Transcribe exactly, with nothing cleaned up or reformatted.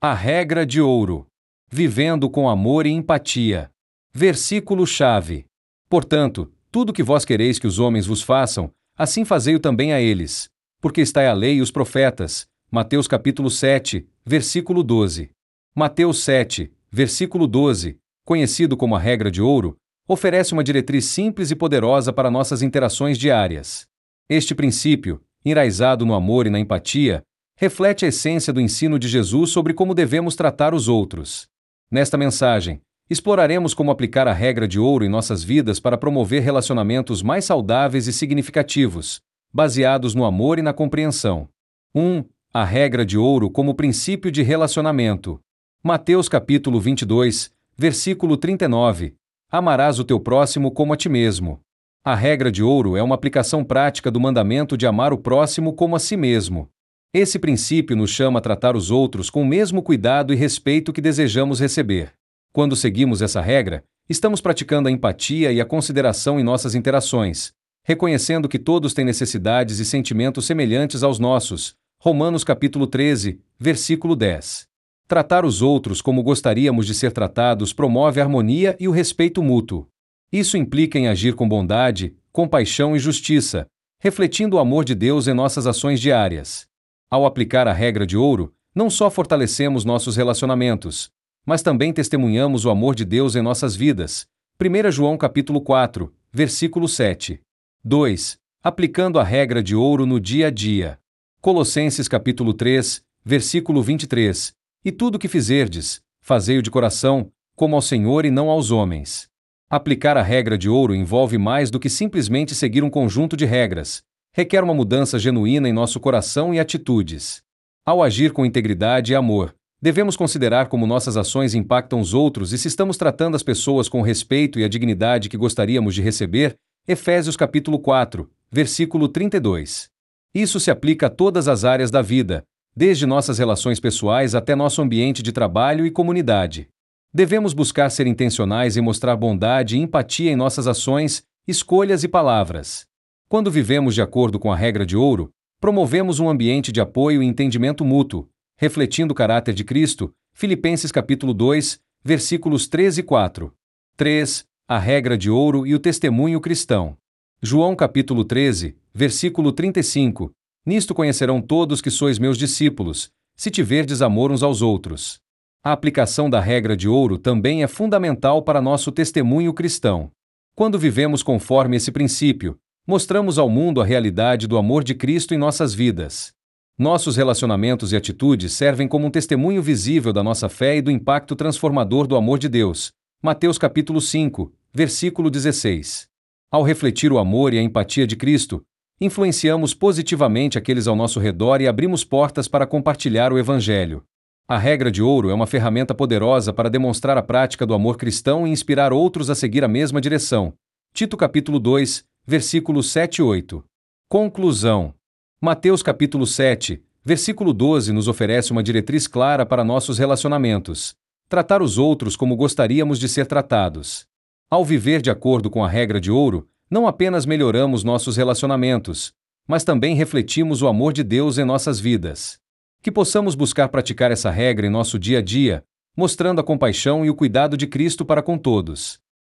A regra de ouro. Vivendo com amor e empatia. Versículo-chave. Portanto, tudo que vós quereis que os homens vos façam, assim fazei-o também a eles. Porque está a lei e os profetas. Mateus capítulo sete, versículo doze. Mateus sete, versículo doze, conhecido como a regra de ouro, oferece uma diretriz simples e poderosa para nossas interações diárias. Este princípio, enraizado no amor e na empatia, reflete a essência do ensino de Jesus sobre como devemos tratar os outros. Nesta mensagem, exploraremos como aplicar a regra de ouro em nossas vidas para promover relacionamentos mais saudáveis e significativos, baseados no amor e na compreensão. um. A regra de ouro como princípio de relacionamento. Mateus capítulo vinte e dois, versículo trinta e nove. Amarás o teu próximo como a ti mesmo. A regra de ouro é uma aplicação prática do mandamento de amar o próximo como a si mesmo. Esse princípio nos chama a tratar os outros com o mesmo cuidado e respeito que desejamos receber. Quando seguimos essa regra, estamos praticando a empatia e a consideração em nossas interações, reconhecendo que todos têm necessidades e sentimentos semelhantes aos nossos. Romanos capítulo treze, versículo dez. Tratar os outros como gostaríamos de ser tratados promove a harmonia e o respeito mútuo. Isso implica em agir com bondade, compaixão e justiça, refletindo o amor de Deus em nossas ações diárias. Ao aplicar a regra de ouro, não só fortalecemos nossos relacionamentos, mas também testemunhamos o amor de Deus em nossas vidas. primeiro João capítulo quatro, versículo sete. dois. Aplicando a regra de ouro no dia a dia. Colossenses capítulo três, versículo vinte e três. E tudo que fizerdes, fazei-o de coração, como ao Senhor e não aos homens. Aplicar a regra de ouro envolve mais do que simplesmente seguir um conjunto de regras. Requer uma mudança genuína em nosso coração e atitudes. Ao agir com integridade e amor, devemos considerar como nossas ações impactam os outros e se estamos tratando as pessoas com o respeito e a dignidade que gostaríamos de receber. Efésios capítulo quatro, versículo trinta e dois. Isso se aplica a todas as áreas da vida, desde nossas relações pessoais até nosso ambiente de trabalho e comunidade. Devemos buscar ser intencionais em mostrar bondade e empatia em nossas ações, escolhas e palavras. Quando vivemos de acordo com a regra de ouro, promovemos um ambiente de apoio e entendimento mútuo, refletindo o caráter de Cristo. Filipenses capítulo dois, versículos três e quatro. três. A regra de ouro e o testemunho cristão. João capítulo treze, versículo trinta e cinco. Nisto conhecerão todos que sois meus discípulos, se tiverdes amor uns aos outros. A aplicação da regra de ouro também é fundamental para nosso testemunho cristão. Quando vivemos conforme esse princípio, mostramos ao mundo a realidade do amor de Cristo em nossas vidas. Nossos relacionamentos e atitudes servem como um testemunho visível da nossa fé e do impacto transformador do amor de Deus. Mateus capítulo cinco, versículo dezesseis. Ao refletir o amor e a empatia de Cristo, influenciamos positivamente aqueles ao nosso redor e abrimos portas para compartilhar o Evangelho. A regra de ouro é uma ferramenta poderosa para demonstrar a prática do amor cristão e inspirar outros a seguir a mesma direção. Tito capítulo dois, versículos sete e oito. Conclusão. Mateus capítulo sete, versículo doze nos oferece uma diretriz clara para nossos relacionamentos. Tratar os outros como gostaríamos de ser tratados. Ao viver de acordo com a regra de ouro, não apenas melhoramos nossos relacionamentos, mas também refletimos o amor de Deus em nossas vidas. Que possamos buscar praticar essa regra em nosso dia a dia, mostrando a compaixão e o cuidado de Cristo para com todos.